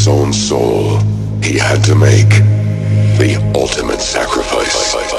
his own soul, he had to make the ultimate sacrifice.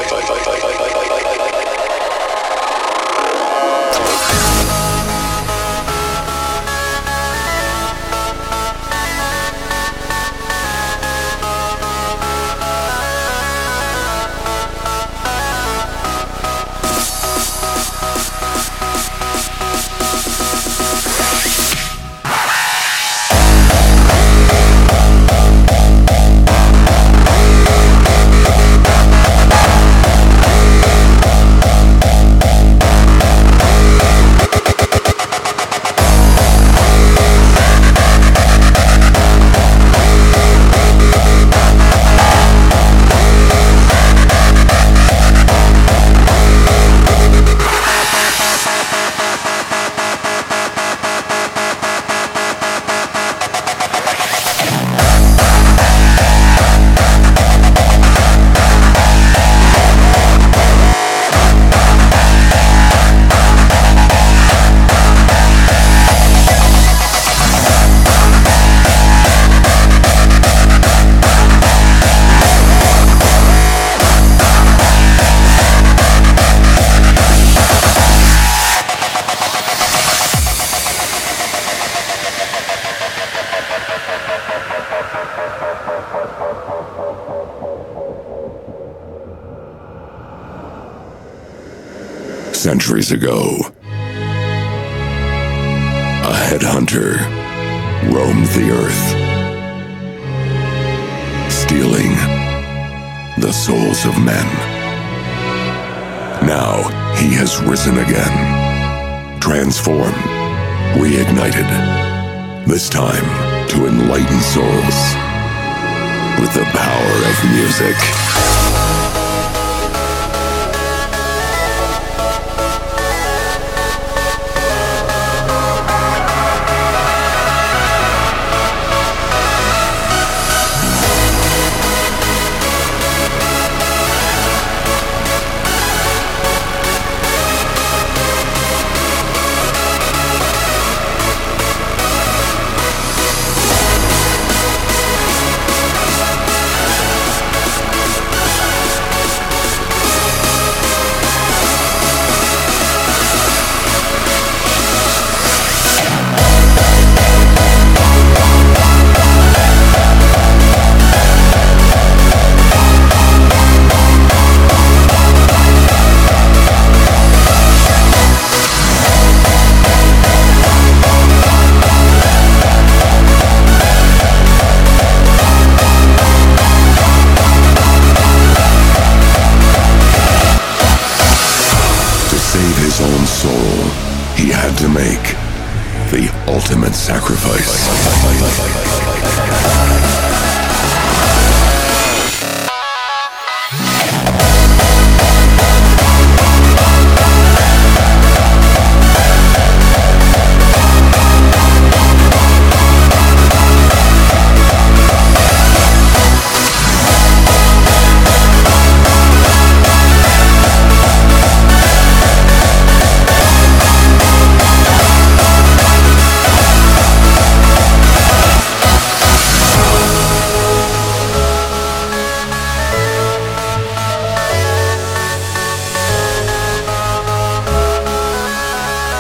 Centuries ago, a headhunter roamed the earth, stealing the souls of men. Now he has risen again, transformed, reignited, this time to enlighten souls with the power of music. His own soul, he had to make the ultimate sacrifice.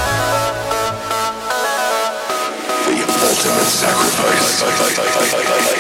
Ultimate sacrifice.